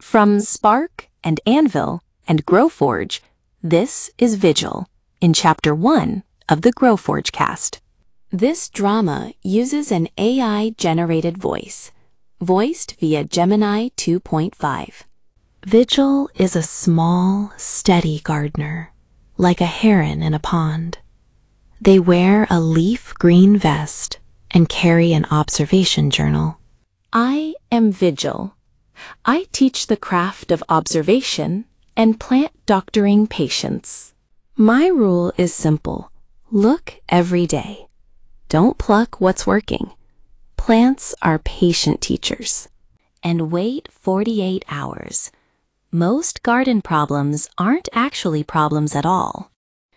From Spark and Anvil and GrowForge, this is Vigil in Chapter 1 of the GrowForge cast. This drama uses an AI-generated voice, voiced via Gemini 2.5. Vigil is a small, steady gardener, like a heron in a pond. They wear a leaf green vest and carry an observation journal. I am Vigil. I teach the craft of observation and plant doctoring patience. My rule is simple. Look every day. Don't pluck what's working. Plants are patient teachers. And wait 48 hours. Most garden problems aren't actually problems at all.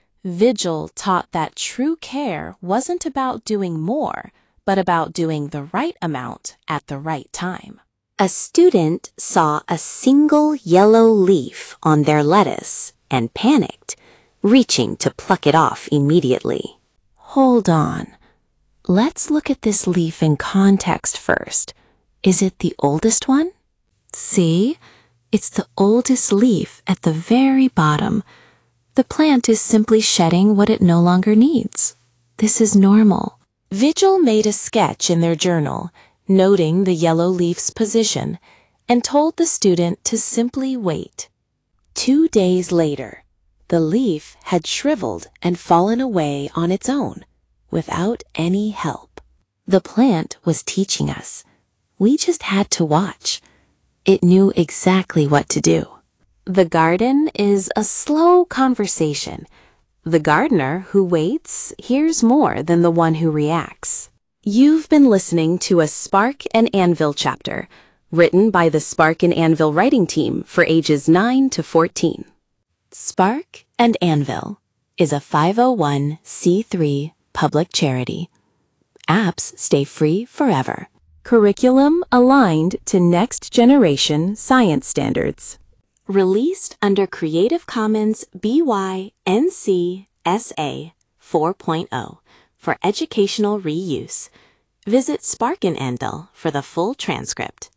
Vigil taught that true care wasn't about doing more, but about doing the right amount at the right time. A student saw a single yellow leaf on their lettuce and panicked, reaching to pluck it off immediately. Hold on. Let's look at this leaf in context first. Is it the oldest one? See? It's the oldest leaf at the very bottom. The plant is simply shedding what it no longer needs. This is normal. Vigil made a sketch in their journal, noting the yellow leaf's position, and told the student to simply wait. 2 days later, the leaf had shriveled and fallen away on its own, without any help. The plant was teaching us. We just had to watch. It knew exactly what to do. The garden is a slow conversation. The gardener who waits hears more than the one who reacts. You've been listening to a Spark and Anvil chapter, written by the Spark and Anvil writing team for ages 9 to 14. Spark and Anvil is a 501c3 public charity. Apps stay free forever. Curriculum aligned to next generation science standards. Released under Creative Commons BY-NC SA 4.0 for educational reuse. Visit Spark and Anvil for the full transcript.